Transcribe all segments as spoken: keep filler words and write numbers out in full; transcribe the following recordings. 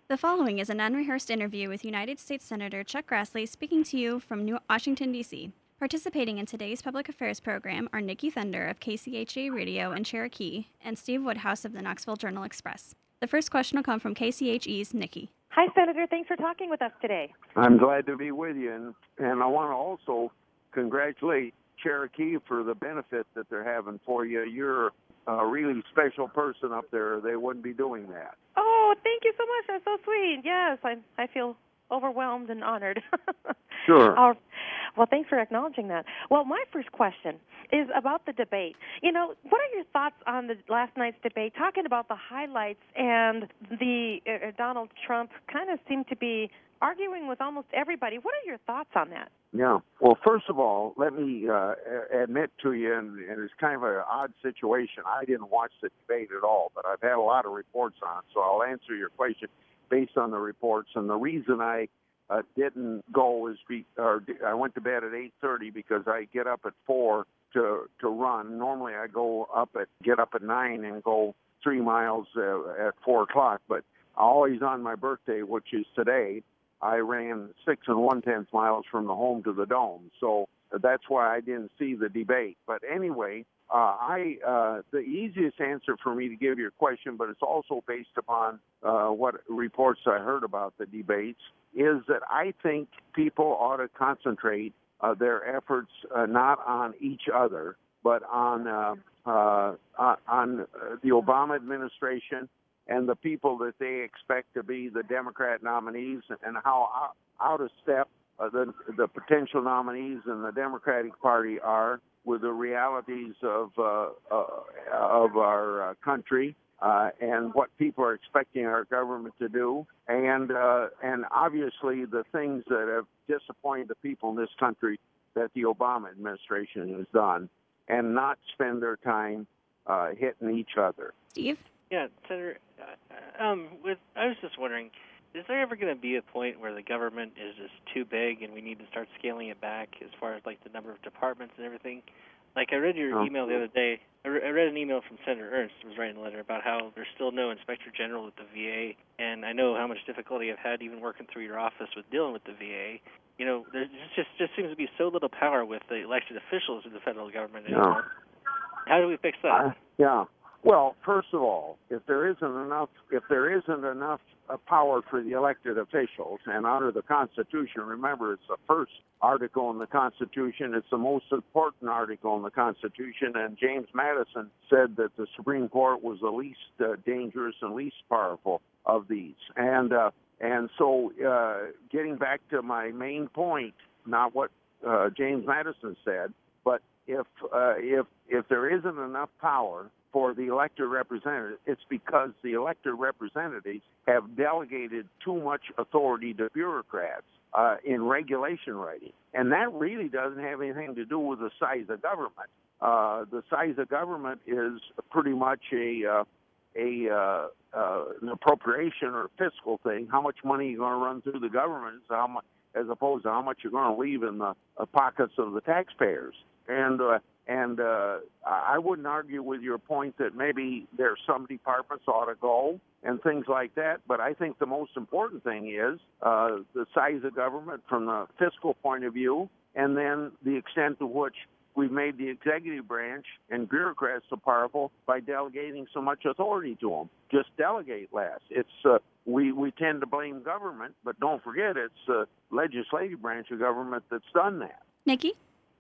The following is an unrehearsed interview with United States Senator Chuck Grassley speaking to you from New Washington, D C. Participating in today's public affairs program are Nikki Thunder of K C H A Radio in Cherokee and Steve Woodhouse of the Knoxville Journal-Express. The first question will come from K C H E's Nikki. Hi, Senator. Thanks for talking with us today. I'm glad to be with you, and, and I want to also congratulate Cherokee for the benefit that they're having for you. You're a really special person up there. They wouldn't be doing that. Oh, thank you so much. That's so sweet. Yes, I I feel overwhelmed and honored. Sure. Uh, well, thanks for acknowledging that. Well, my first question is about the debate. You know, what are your thoughts on the last night's debate, talking about the highlights and the uh, Donald Trump kind of seemed to be arguing with almost everybody. What are your thoughts on that? Yeah. Well, first of all, let me uh, admit to you, and, and it's kind of an odd situation. I didn't watch the debate at all, but I've had a lot of reports on it, so I'll answer your question based on the reports. And the reason I uh, didn't go is be, or I went to bed at eight thirty because I get up at four to to run. Normally, I go up at get up at nine and go three miles uh, at four o'clock. But always on my birthday, which is today, I ran six and one-tenth miles from the home to the dome. So that's why I didn't see the debate. But anyway, uh, I uh, the easiest answer for me to give your question, but it's also based upon uh, what reports I heard about the debates, is that I think people ought to concentrate uh, their efforts uh, not on each other, but on uh, uh, on uh, the Obama administration and the people that they expect to be the Democrat nominees, and how out of step uh, the, the potential nominees in the Democratic Party are with the realities of uh, uh, of our uh, country uh, and what people are expecting our government to do, and uh, and obviously the things that have disappointed the people in this country that the Obama administration has done, and not spend their time uh, hitting each other. Steve? Yeah, Senator, uh, um, with, I was just wondering, is there ever going to be a point where the government is just too big and we need to start scaling it back as far as, like, the number of departments and everything? Like, I read your Oh. email the other day. I, re- I read an email from Senator Ernst, who was writing a letter about how there's still no inspector general at the V A, and I know how much difficulty I've had even working through your office with dealing with the V A. You know, there just just seems to be so little power with the elected officials in the federal government anymore. Yeah. How do we fix that? Uh, yeah. Well, first of all, if there isn't enough, if there isn't enough uh, power for the elected officials, and under the Constitution, remember it's the first article in the Constitution, it's the most important article in the Constitution, and James Madison said that the Supreme Court was the least uh, dangerous and least powerful of these. And uh, and so, uh, getting back to my main point, not what uh, James Madison said, but if uh, if if there isn't enough power for the elected representatives, it's because the elected representatives have delegated too much authority to bureaucrats uh, in regulation writing. And that really doesn't have anything to do with the size of government. Uh, the size of government is pretty much a uh, a uh, uh, an appropriation or fiscal thing. How much money you're going to run through the government is how much, as opposed to how much you're going to leave in the uh, pockets of the taxpayers. And uh, And uh, I wouldn't argue with your point that maybe there's some departments ought to go and things like that. But I think the most important thing is uh, the size of government from the fiscal point of view, and then the extent to which we've made the executive branch and bureaucrats so powerful by delegating so much authority to them. Just delegate less. It's uh, we, we tend to blame government, but don't forget it's the legislative branch of government that's done that. Nikki?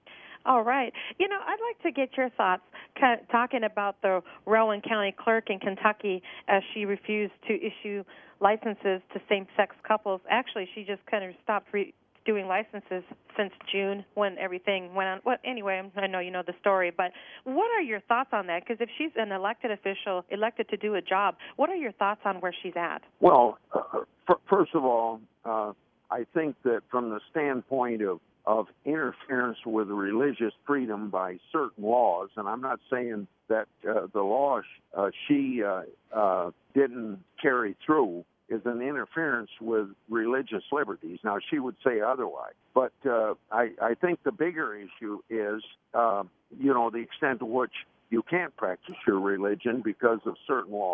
All right. You know, I'd like to get your thoughts ca- talking about the Rowan County clerk in Kentucky as she refused to issue licenses to same-sex couples. Actually, she just kind of stopped re- doing licenses since June when everything went on. Well, anyway, I know you know the story, but what are your thoughts on that? Because if she's an elected official, elected to do a job, what are your thoughts on where she's at? Well, uh, f- first of all, uh, I think that from the standpoint of of interference with religious freedom by certain laws, and I'm not saying that uh, the law sh- uh, she uh, uh, didn't carry through is an interference with religious liberties. Now, she would say otherwise. But uh, I, I think the bigger issue is, uh, you know, the extent to which you can't practice your religion because of certain laws.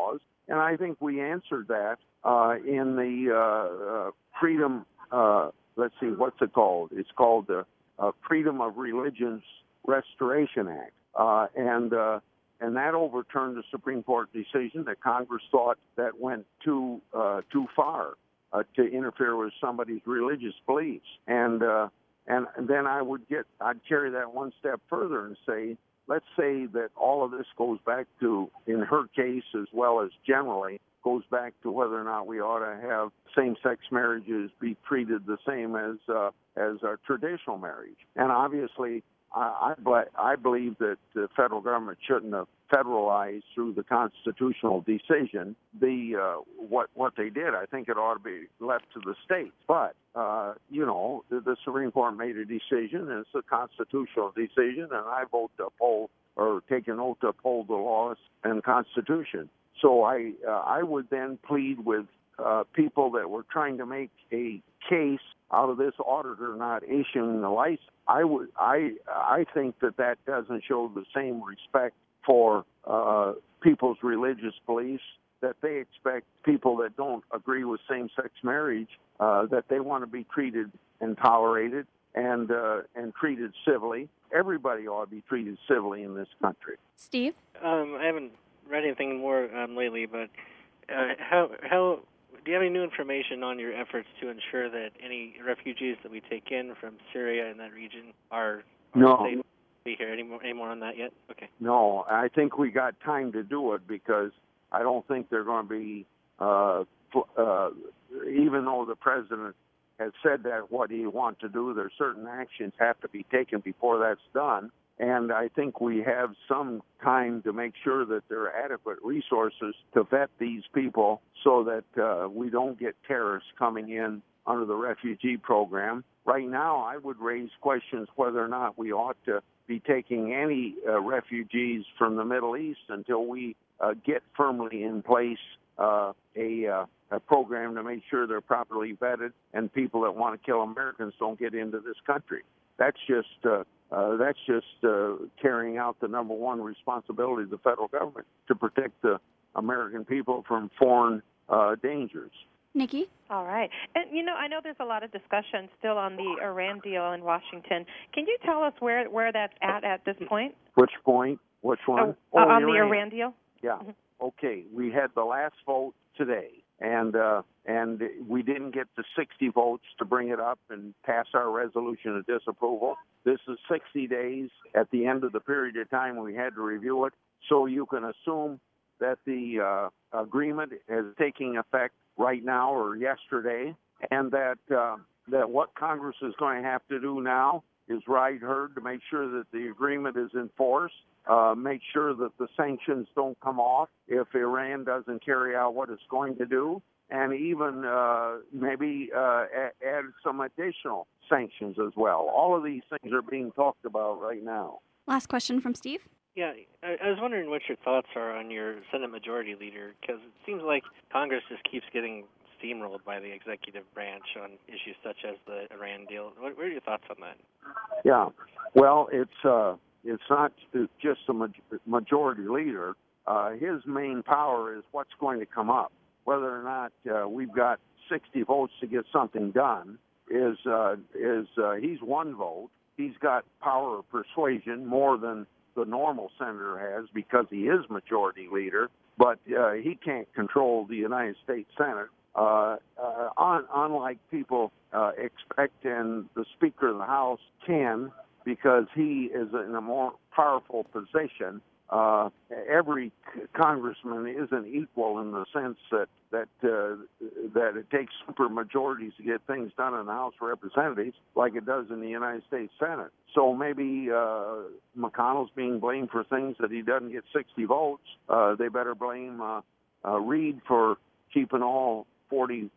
And I think we answered that uh, in the uh, uh, Freedom, uh, let's see, what's it called? It's called the uh, Freedom of Religions Restoration Act. Uh, and uh, and that overturned the Supreme Court decision that Congress thought that went too uh, too far uh, to interfere with somebody's religious beliefs. And uh, and then I would get, I'd carry that one step further and say, let's say that all of this goes back to, in her case as well as generally, goes back to whether or not we ought to have same-sex marriages be treated the same as uh, as our traditional marriage. And obviously, I, I, I believe that the federal government shouldn't have federalized through the constitutional decision the uh, what what they did. I think it ought to be left to the states. But uh, you know, the, the Supreme Court made a decision, and it's a constitutional decision, and I vote to uphold or take an oath to uphold the laws and Constitution. So I uh, I would then plead with uh, people that were trying to make a case out of this auditor not issuing the license. I would I I think that that doesn't show the same respect for uh, people's religious beliefs that they expect people that don't agree with same-sex marriage uh, that they want to be treated and tolerated and uh, and treated civilly. Everybody ought to be treated civilly in this country. Steve? Um, I haven't read anything more um, lately, but uh, how how do you have any new information on your efforts to ensure that any refugees that we take in from Syria and that region are, are no. safe? Be here any more, any more on that yet? Okay. No, I think we got time to do it because I don't think they're going to be, uh, uh, even though the president has said that what he wants to do, there's certain actions have to be taken before that's done. And I think we have some time to make sure that there are adequate resources to vet these people so that uh, we don't get terrorists coming in under the refugee program. Right now, I would raise questions whether or not we ought to be taking any uh, refugees from the Middle East until we uh, get firmly in place uh, a, uh, a program to make sure they're properly vetted and people that want to kill Americans don't get into this country. That's just uh, uh, that's just uh, carrying out the number one responsibility of the federal government to protect the American people from foreign uh, dangers. Nikki? All right. And, you know, I know there's a lot of discussion still on the Iran deal in Washington. Can you tell us where, where that's at at this point? Which point? Which one? Oh, oh, on Iran. the Iran deal? Yeah. Mm-hmm. Okay. We had the last vote today, and uh, and we didn't get the sixty votes to bring it up and pass our resolution of disapproval. This is sixty days at the end of the period of time we had to review it. So you can assume that the uh, agreement is taking effect right now or yesterday, and that uh, that what Congress is going to have to do now is ride herd to make sure that the agreement is enforced, uh, make sure that the sanctions don't come off if Iran doesn't carry out what it's going to do, and even uh, maybe uh, add some additional sanctions as well. All of these things are being talked about right now. Last question from Steve. Yeah, I, I was wondering what your thoughts are on your Senate Majority Leader, because it seems like Congress just keeps getting steamrolled by the executive branch on issues such as the Iran deal. What, what are your thoughts on that? Yeah, well, it's uh, it's not just a ma- Majority Leader. Uh, his main power is what's going to come up. Whether or not uh, we've got sixty votes to get something done is uh, is uh, he's one vote. He's got power of persuasion more than the normal senator has because he is majority leader, but uh, he can't control the United States Senate. Uh, uh, un- unlike people uh, expect, and the Speaker of the House can, because he is in a more powerful position. Uh, every c- congressman isn't equal in the sense that that uh, that it takes super majorities to get things done in the House of Representatives like it does in the United States Senate. So maybe uh, McConnell's being blamed for things that he doesn't get sixty votes. Uh, they better blame uh, uh, Reid for keeping all forty-six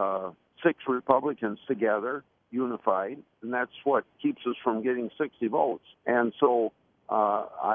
Republicans together, unified, and that's what keeps us from getting sixty votes. And so Uh, I,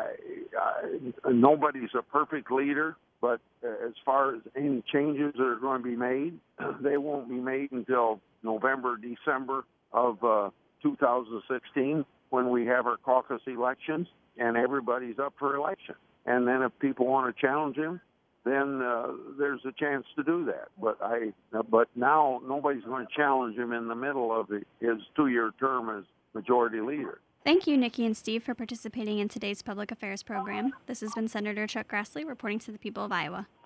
I, nobody's a perfect leader, but as far as any changes that are going to be made, they won't be made until November, December of uh, two thousand sixteen when we have our caucus elections and everybody's up for election. And then if people want to challenge him, then uh, there's a chance to do that. But I, but now nobody's going to challenge him in the middle of his two-year term as majority leader. Thank you, Nikki and Steve, for participating in today's public affairs program. This has been Senator Chuck Grassley reporting to the people of Iowa.